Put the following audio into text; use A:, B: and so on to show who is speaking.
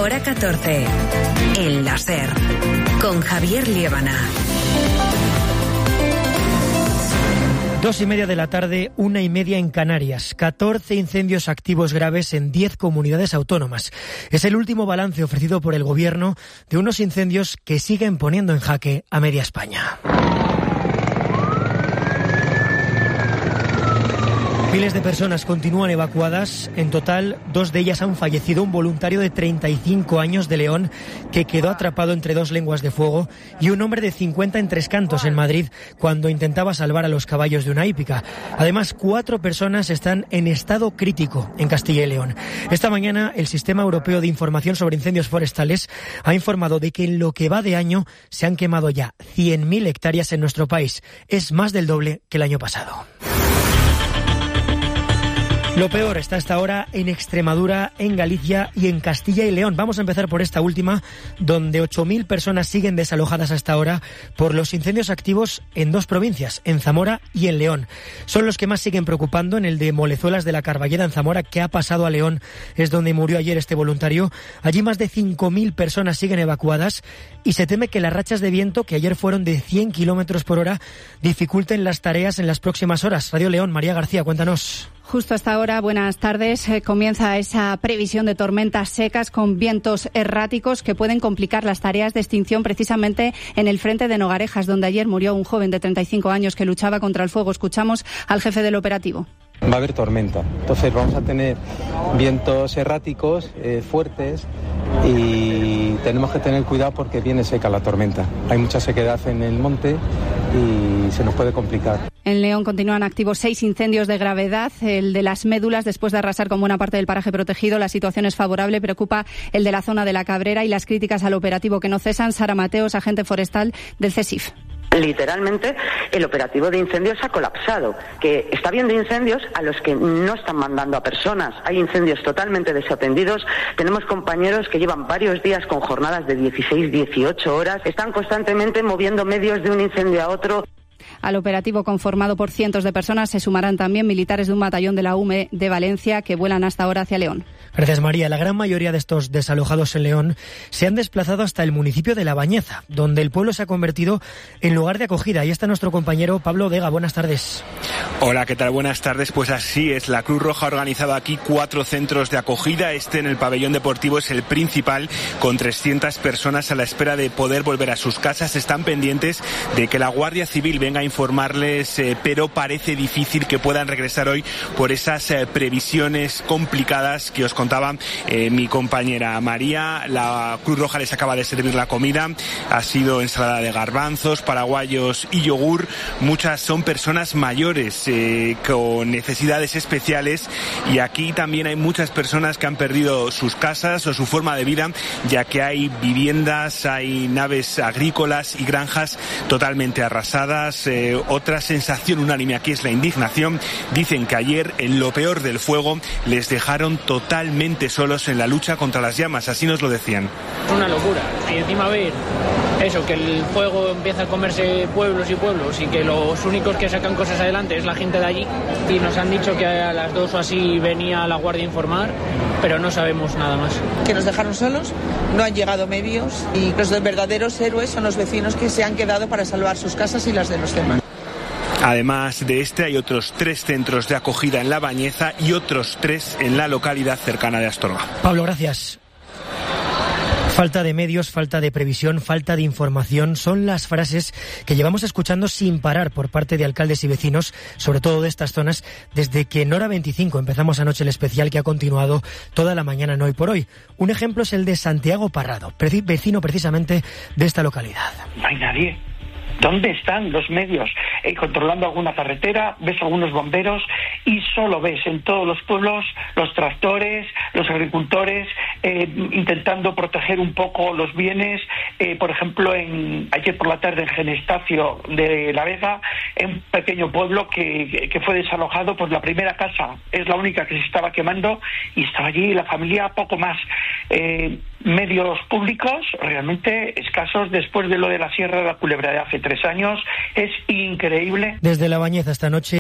A: Hora 14. El láser. Con Javier Liébana.
B: 2:30 de la tarde, 1:30 en Canarias. 14 incendios activos graves en 10 comunidades autónomas. Es el último balance ofrecido por el Gobierno de unos incendios que siguen poniendo en jaque a media España. Miles de personas continúan evacuadas. En total, 2 de ellas han fallecido. Un voluntario de 35 años de León que quedó atrapado entre 2 lenguas de fuego y un hombre de 50 en Tres Cantos, en Madrid, cuando intentaba salvar a los caballos de una hípica. Además, 4 personas están en estado crítico en Castilla y León. Esta mañana, el Sistema Europeo de Información sobre Incendios Forestales ha informado de que en lo que va de año se han quemado ya 100.000 hectáreas en nuestro país. Es más del doble que el año pasado. Lo peor está hasta ahora en Extremadura, en Galicia y en Castilla y León. Vamos a empezar por esta última, donde 8.000 personas siguen desalojadas hasta ahora por los incendios activos en 2 provincias, en Zamora y en León. Son los que más siguen preocupando. En el de Molezuelas de la Carballeda, en Zamora, que ha pasado a León, es donde murió ayer este voluntario. Allí más de 5.000 personas siguen evacuadas y se teme que las rachas de viento, que ayer fueron de 100 kilómetros por hora, dificulten las tareas en las próximas horas. Radio León, María García, cuéntanos.
C: Justo hasta ahora, buenas tardes, comienza esa previsión de tormentas secas con vientos erráticos que pueden complicar las tareas de extinción precisamente en el frente de Nogarejas, donde ayer murió un joven de 35 años que luchaba contra el fuego. Escuchamos al jefe del operativo.
D: Va a haber tormenta, entonces vamos a tener vientos erráticos fuertes y tenemos que tener cuidado porque viene seca la tormenta. Hay mucha sequedad en el monte y se nos puede complicar.
C: En León continúan activos 6 incendios de gravedad. El de las Médulas, después de arrasar con buena parte del paraje protegido, la situación es favorable. Preocupa el de la zona de la Cabrera y las críticas al operativo que no cesan. Sara Mateos, agente forestal del CSIF.
E: Literalmente, el operativo de incendios ha colapsado, que está habiendo incendios a los que no están mandando a personas. Hay incendios totalmente desatendidos. Tenemos compañeros que llevan varios días con jornadas de 16, 18 horas. Están constantemente moviendo medios de un incendio a otro.
C: Al operativo conformado por cientos de personas se sumarán también militares de un batallón de la UME de Valencia que vuelan hasta ahora hacia León.
B: Gracias, María. La gran mayoría de estos desalojados en León se han desplazado hasta el municipio de La Bañeza, donde el pueblo se ha convertido en lugar de acogida. Ahí está nuestro compañero Pablo Vega. Buenas tardes.
F: Hola, ¿qué tal? Buenas tardes. Pues así es. La Cruz Roja ha organizado aquí 4 centros de acogida. Este en el pabellón deportivo es el principal, con 300 personas a la espera de poder volver a sus casas. Están pendientes de que la Guardia Civil venga a informarles, pero parece difícil que puedan regresar hoy por esas previsiones complicadas que os contaba mi compañera María. La Cruz Roja les acaba de servir la comida. Ha sido ensalada de garbanzos, paraguayos y yogur. Muchas son personas mayores con necesidades especiales y aquí también hay muchas personas que han perdido sus casas o su forma de vida, ya que hay viviendas, hay naves agrícolas y granjas totalmente arrasadas. Otra sensación unánime aquí es la indignación. Dicen que ayer, en lo peor del fuego, les dejaron totalmente solos en la lucha contra las llamas. Así nos lo decían.
G: Es una locura. Y encima ver eso, que el fuego empieza a comerse pueblos y pueblos y que los únicos que sacan cosas adelante es la gente de allí. Y nos han dicho que a las 2 o así venía la Guardia a informar, pero no sabemos nada más.
H: Que nos dejaron solos, no han llegado medios y los verdaderos héroes son los vecinos que se han quedado para salvar sus casas y las de los demás.
F: Además de este, hay otros 3 centros de acogida en La Bañeza y otros 3 en la localidad cercana de Astorga.
B: Pablo, gracias. Falta de medios, falta de previsión, falta de información son las frases que llevamos escuchando sin parar por parte de alcaldes y vecinos, sobre todo de estas zonas, desde que en Hora 25 empezamos anoche el especial que ha continuado toda la mañana en Hoy por Hoy. Un ejemplo es el de Santiago Parrado, vecino precisamente de esta localidad.
I: No hay nadie. ¿Dónde están los medios? Controlando alguna carretera, ves algunos bomberos y solo ves en todos los pueblos los tractores, los agricultores intentando proteger un poco los bienes. Por ejemplo, ayer por la tarde en Genestacio de La Vega, en un pequeño pueblo que fue desalojado, pues la primera casa es la única que se estaba quemando y estaba allí la familia, poco más. Medios públicos realmente escasos después de lo de la Sierra de la Culebra de hace 3 años. Es increíble.
B: Desde La Bañeza esta noche